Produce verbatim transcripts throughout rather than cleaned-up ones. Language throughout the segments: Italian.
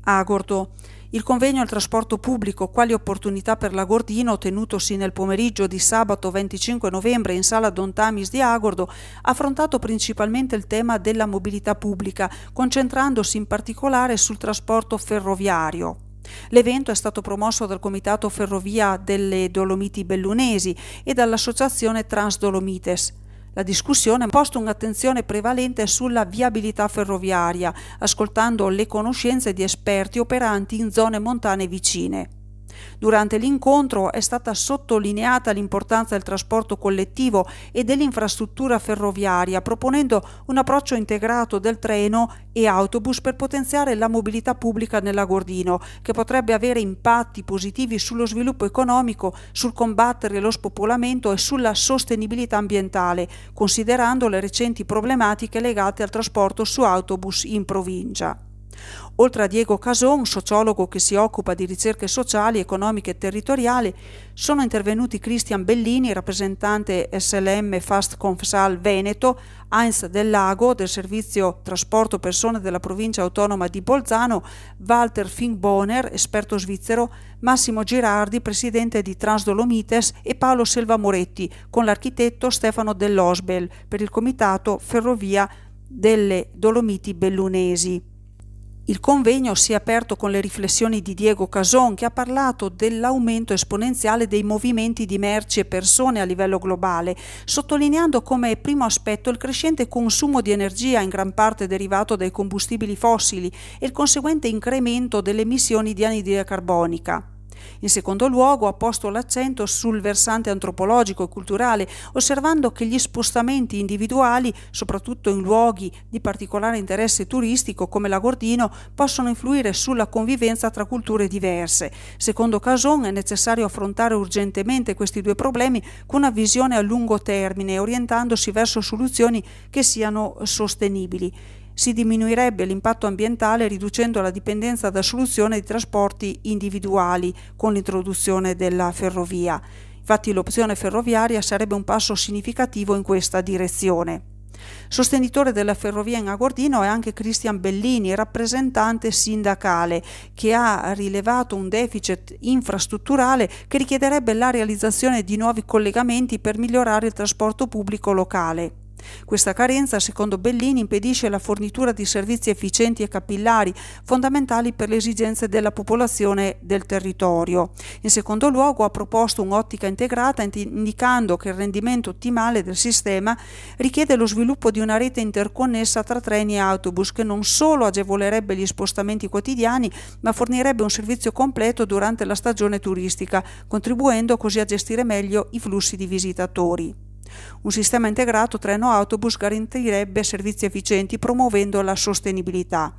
Agordo. Il convegno al trasporto pubblico quali opportunità per l'Agordino, tenutosi nel pomeriggio di sabato venticinque novembre in sala Don Tamis di Agordo, ha affrontato principalmente il tema della mobilità pubblica, concentrandosi in particolare sul trasporto ferroviario. L'evento è stato promosso dal Comitato Ferrovia delle Dolomiti Bellunesi e dall'Associazione Transdolomites. La discussione ha posto un'attenzione prevalente sulla viabilità ferroviaria, ascoltando le conoscenze di esperti operanti in zone montane vicine. Durante l'incontro è stata sottolineata l'importanza del trasporto collettivo e dell'infrastruttura ferroviaria, proponendo un approccio integrato del treno e autobus per potenziare la mobilità pubblica nell'Agordino, che potrebbe avere impatti positivi sullo sviluppo economico, sul combattere lo spopolamento e sulla sostenibilità ambientale, considerando le recenti problematiche legate al trasporto su autobus in provincia. Oltre a Diego Cason, sociologo che si occupa di ricerche sociali, economiche e territoriali, sono intervenuti Cristian Bellini, rappresentante S L M Fast Confsal Veneto, Heinz Del Lago del servizio trasporto persone della provincia autonoma di Bolzano, Walter Finkboner, esperto svizzero, Massimo Girardi, presidente di Transdolomites, e Paolo Selva Moretti, con l'architetto Stefano Dell'Osbel per il comitato Ferrovia delle Dolomiti Bellunesi. Il convegno si è aperto con le riflessioni di Diego Cason, che ha parlato dell'aumento esponenziale dei movimenti di merci e persone a livello globale, sottolineando come primo aspetto il crescente consumo di energia, in gran parte derivato dai combustibili fossili, e il conseguente incremento delle emissioni di anidride carbonica. In secondo luogo ha posto l'accento sul versante antropologico e culturale, osservando che gli spostamenti individuali, soprattutto in luoghi di particolare interesse turistico come l'Agordino, possono influire sulla convivenza tra culture diverse. Secondo Cason è necessario affrontare urgentemente questi due problemi con una visione a lungo termine, orientandosi verso soluzioni che siano sostenibili. Si diminuirebbe l'impatto ambientale riducendo la dipendenza da soluzioni di trasporti individuali con l'introduzione della ferrovia. Infatti l'opzione ferroviaria sarebbe un passo significativo in questa direzione. Sostenitore della ferrovia in Agordino è anche Cristian Bellini, rappresentante sindacale, che ha rilevato un deficit infrastrutturale che richiederebbe la realizzazione di nuovi collegamenti per migliorare il trasporto pubblico locale. Questa carenza, secondo Bellini, impedisce la fornitura di servizi efficienti e capillari, fondamentali per le esigenze della popolazione del territorio. In secondo luogo ha proposto un'ottica integrata, indicando che il rendimento ottimale del sistema richiede lo sviluppo di una rete interconnessa tra treni e autobus, che non solo agevolerebbe gli spostamenti quotidiani, ma fornirebbe un servizio completo durante la stagione turistica, contribuendo così a gestire meglio i flussi di visitatori. Un sistema integrato treno-autobus garantirebbe servizi efficienti promuovendo la sostenibilità.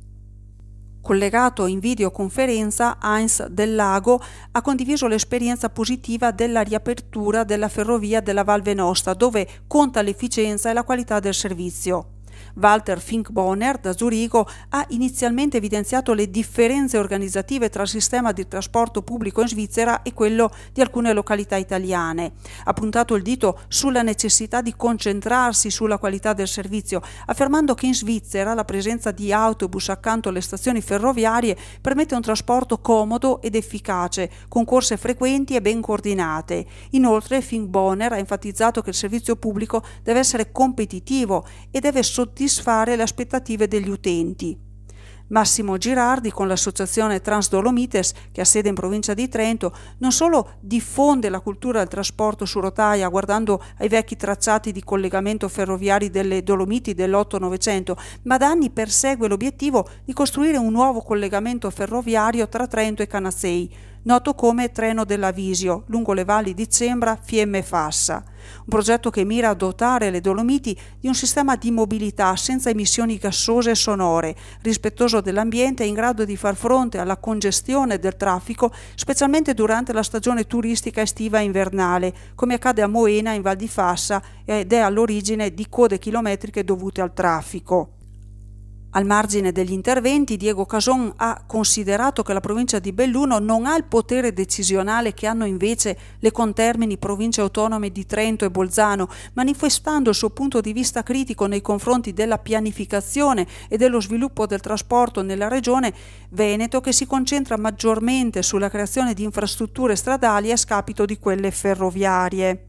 Collegato in videoconferenza, Heinz Del Lago ha condiviso l'esperienza positiva della riapertura della ferrovia della Val Venosta, dove conta l'efficienza e la qualità del servizio. Walter Finkboner da Zurigo ha inizialmente evidenziato le differenze organizzative tra il sistema di trasporto pubblico in Svizzera e quello di alcune località italiane. Ha puntato il dito sulla necessità di concentrarsi sulla qualità del servizio, affermando che in Svizzera la presenza di autobus accanto alle stazioni ferroviarie permette un trasporto comodo ed efficace, con corse frequenti e ben coordinate. Inoltre Finkboner ha enfatizzato che il servizio pubblico deve essere competitivo e deve soddisfare le aspettative degli utenti. Massimo Girardi, con l'associazione Transdolomites, che ha sede in provincia di Trento, non solo diffonde la cultura del trasporto su rotaia guardando ai vecchi tracciati di collegamento ferroviari delle Dolomiti dell'otto Novecento, ma da anni persegue l'obiettivo di costruire un nuovo collegamento ferroviario tra Trento e Canazzei, noto come Treno della Visio, lungo le valli di Cembra, Fiemme e Fassa. Un progetto che mira a dotare le Dolomiti di un sistema di mobilità senza emissioni gassose e sonore, rispettoso dell'ambiente e in grado di far fronte alla congestione del traffico, specialmente durante la stagione turistica estiva e invernale, come accade a Moena in Val di Fassa ed è all'origine di code chilometriche dovute al traffico. Al margine degli interventi, Diego Cason ha considerato che la provincia di Belluno non ha il potere decisionale che hanno invece le contermini province autonome di Trento e Bolzano, manifestando il suo punto di vista critico nei confronti della pianificazione e dello sviluppo del trasporto nella regione Veneto, che si concentra maggiormente sulla creazione di infrastrutture stradali a scapito di quelle ferroviarie.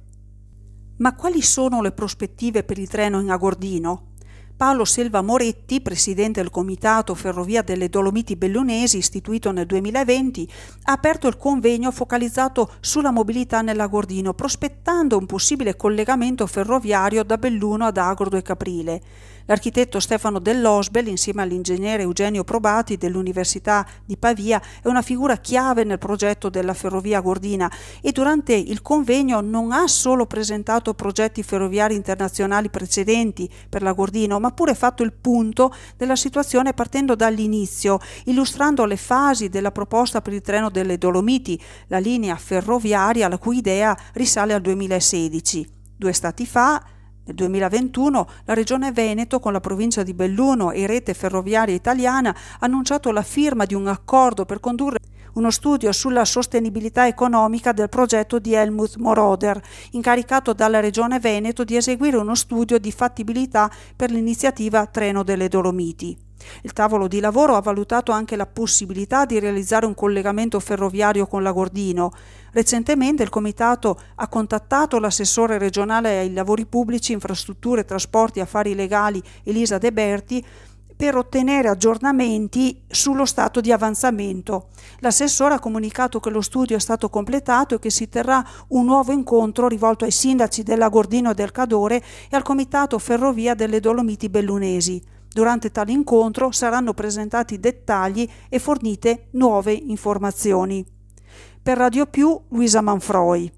Ma quali sono le prospettive per il treno in Agordino? Paolo Selva Moretti, presidente del Comitato Ferrovia delle Dolomiti Bellunesi, istituito nel duemilaventi, ha aperto il convegno focalizzato sulla mobilità nell'Agordino, prospettando un possibile collegamento ferroviario da Belluno ad Agordo e Caprile. L'architetto Stefano Dell'Osbel, insieme all'ingegnere Eugenio Probati dell'Università di Pavia, è una figura chiave nel progetto della ferrovia agordina e durante il convegno non ha solo presentato progetti ferroviari internazionali precedenti per l'Agordino, ma pure fatto il punto della situazione partendo dall'inizio, illustrando le fasi della proposta per il treno delle Dolomiti, la linea ferroviaria la cui idea risale al duemilasedici. Due stati fa, nel duemilaventuno, la Regione Veneto, con la provincia di Belluno e Rete Ferroviaria Italiana, ha annunciato la firma di un accordo per condurre uno studio sulla sostenibilità economica del progetto di Helmut Moroder, incaricato dalla Regione Veneto di eseguire uno studio di fattibilità per l'iniziativa Treno delle Dolomiti. Il tavolo di lavoro ha valutato anche la possibilità di realizzare un collegamento ferroviario con l'Agordino. Recentemente il Comitato ha contattato l'assessore regionale ai lavori pubblici, infrastrutture, trasporti e affari legali Elisa De Berti per ottenere aggiornamenti sullo stato di avanzamento. L'assessore ha comunicato che lo studio è stato completato e che si terrà un nuovo incontro rivolto ai sindaci dell'Agordino e del Cadore e al Comitato Ferrovia delle Dolomiti Bellunesi. Durante tale incontro saranno presentati dettagli e fornite nuove informazioni. Per Radio Più, Luisa Manfroi.